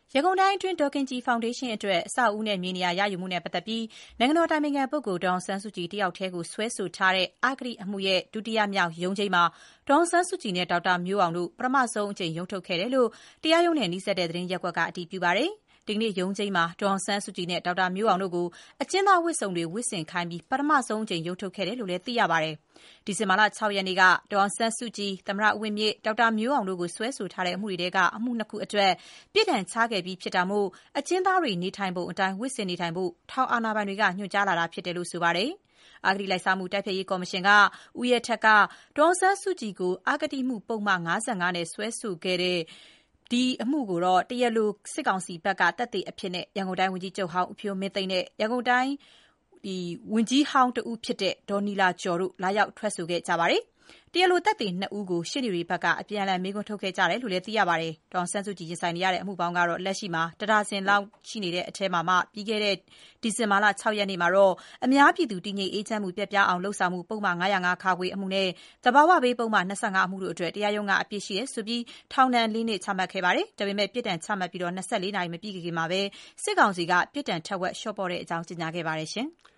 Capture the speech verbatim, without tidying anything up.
ရန်ကုန်တိုင်းအတွင်းဒေါ်ခင်ကြည်ဖောင်ဒေးရှင်းအတွက်အဆောက်အဦနဲ့မြေနေရာရယူမှုနဲ့ပတ်သက်ပြီးနိုင်ငံတော်အတိုင်ပင်ခံပုဂ္ဂိုလ်ဒေါ်အောင်ဆန်းစုကြည်တယောက်တည်းကိုစွဲဆိုထားတဲ့အဂတိအမှုရဲ့ဒုတိယမြောက်ရုံးချိန်းမှာဒေါ်အောင်ဆန်းစုကြည်နဲ့ဒေါက်တာမျိုးအောင်တို့ပထမဆုံးအကြိမ်ရုံးထုတ်ခဲ့တယ်လို့တရားရုံးနဲ့နှိစက်တဲ့သတင်းရပ်ကွက်ကအတည်ပြုပါတယ်။ဒီကနေ့ရုံးချိန်းမှာဒေါ်အောင်ဆန်းစုကြည်နဲ့ဒေါက်တာမျိုးအောင်တို့ကိုအကျဉ်းသားဝတ်စုံတွေဝတ်ဆင်ခိုင်းပြီးပထမဆုံးအကြိမ်ရုံးထုတ်ခဲ့တယ်လို့လည်းသိရပါတယ်။ဒီဇင်ဘာလ၆ရက်နေ့ကဒေါ်အောင်ဆန်းစုကြည်သမ္မတဦးဝင်းမြင့်ဒေါက်တာမျိုးအောင်တို့ကိုစွဲဆိုထားတဲ့အမှုတွေထဲကအမှုနှစ်ခုအတွက်ပြစ်ဒဏ်ချခဲ့ပြီးဖြစ်တာမို့အကျဉ်းသားတွေနေထိုင်ပုံအတိုင်းဝတ်ဆင်နေထိုင်ဖို့ထောင်အာဏာပိုင်တွေကညွှန်ကြားလာတာဖြစ်တယ်လို့ဆိုပါတယ်။အဂတိလိုက်စားမှုတိုက်ဖျက်ရေးကော်မရှင်ကဦးရဲထက်ကဒေါ်အောင်ဆန်းစုကြည်ကိုအဂတိမှုပုံမှန်၅၅နဲ့စွဲဆိုခဲ့တဲ့ဒီအမှုကိုတော့တရားလိုစစ်ကောင်စီဘက်ကတပ်သေးအဖြစ်နဲ့ရန်ကုန်တိုင်းဝန်ကြီးချုပ်ဟောင်းဦးဖြိုးမင်းသိန်းနဲ့ရန်ကုန်တိုင်းဒီဝန်ကြီးဟောင်းတဦးဖြစ်တဲ့ဒေါ်နီလာကျော်တို့လာရောက်ထွက်ဆိုခဲ့ကြပါတယ်။တရားလိုတပ်သေးနှစ်ဦးကိုရှင်းနေတွေဘက်ကအပြန်အလှန်မေးခွန်းထုတ်ခဲ့ကြတယ်လို့လည်းသိရပါတယ်။ဒေါ်ဆန်းစုကြည်ရင်ဆိုင်နေရတဲ့အမှုပေါင်းကတော့လက်ရှိမှာတဒါဇင်လောက်ရှိနေတဲ့အထက်မှာမှပြီးခဲ့တဲ့ဒီဇင်ဘာလ၆ရက်နေ့မှာတော့အများပြည်သူတည်ငြိမ်အေးချမ်းမှုပြက်ပြားအောင်လှုပ်ဆောင်မှုပုံမှန်၅၀၅ခါခွေအမှုနဲ့တဘာဝဘေးပုံမှန်၂၅အမှုတို့အတွက်တရားရုံးကအပြစ်ရှိရဲဆိုပြီးထောင်ဒဏ်၄နှစ်ချမှတ်ခဲ့ပါတယ်။ဒါပေမဲ့ပြစ်ဒဏ်ချမှတ်ပြီးတော့၂၄နာရီမပြည့်ခင်မှာပဲစစ်ကောင်စီကပြစ်ဒဏ်ထက်ဝက်လျှော့ပေါ့တဲ့အကြောင်းကြေညာခဲ့ပါတယ်ရှင်။